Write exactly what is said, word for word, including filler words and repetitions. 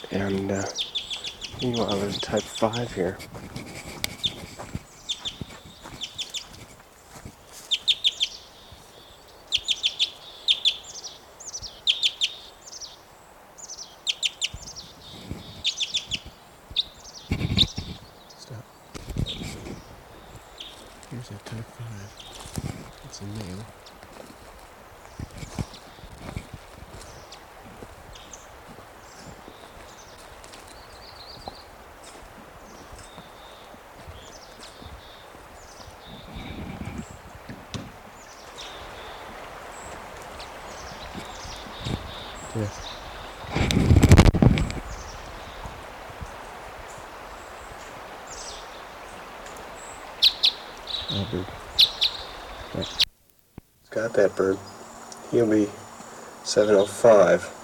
And uh, meanwhile, there's a type five here. Stop. Here's that type five. It's a male. Yes. Oh, bird. Right. Got that bird. He'll be seven oh five.